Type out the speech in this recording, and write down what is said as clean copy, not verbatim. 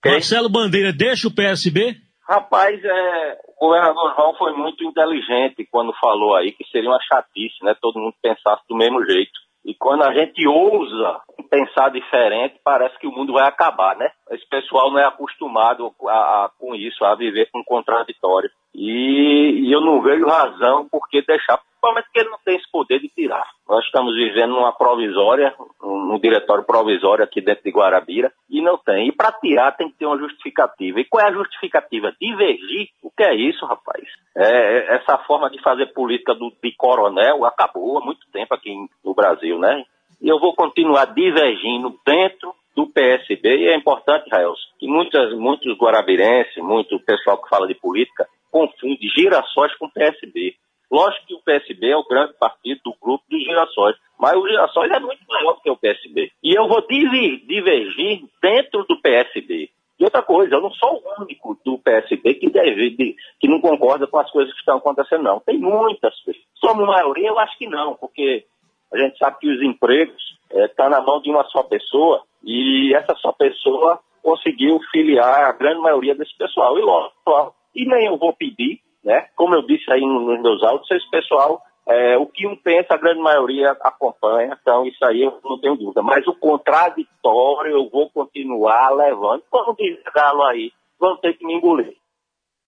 Okay? Marcelo Bandeira deixa o PSB? Rapaz, o governador João foi muito inteligente quando falou aí que seria uma chatice, né? Todo mundo pensasse do mesmo jeito. E quando a gente ousa pensar diferente, parece que o mundo vai acabar, né? Esse pessoal não é acostumado com isso, a viver com contraditório. E eu não vejo razão por que deixar, principalmente porque ele não tem esse poder de tirar. Nós estamos vivendo numa provisória, num diretório provisório aqui dentro de Guarabira, e não tem. E para tirar tem que ter uma justificativa. E qual é a justificativa? Divergir? O que é isso, rapaz? Essa forma de fazer política de coronel acabou há muito tempo aqui no Brasil, né? E eu vou continuar divergindo dentro do PSB, e é importante, Rael, que muitos guarabirenses, muito pessoal que fala de política, confunde Girassóis com PSB. Lógico que o PSB é o grande partido do grupo dos Girassóis, mas o Girassóis é muito maior que o PSB. E eu vou divergir dentro do PSB. E outra coisa, eu não sou o único do PSB que não concorda com as coisas que estão acontecendo, não. Tem muitas pessoas. Somos maioria? Eu acho que não, porque a gente sabe que os empregos estão na mão de uma só pessoa, e essa só pessoa conseguiu filiar a grande maioria desse pessoal. E nem eu vou pedir, né? Como eu disse aí nos meus áudios, esse pessoal, o que um pensa, a grande maioria acompanha, então isso aí eu não tenho dúvida. Mas o contraditório eu vou continuar levando. Como diz Galo aí, vão ter que me engolir.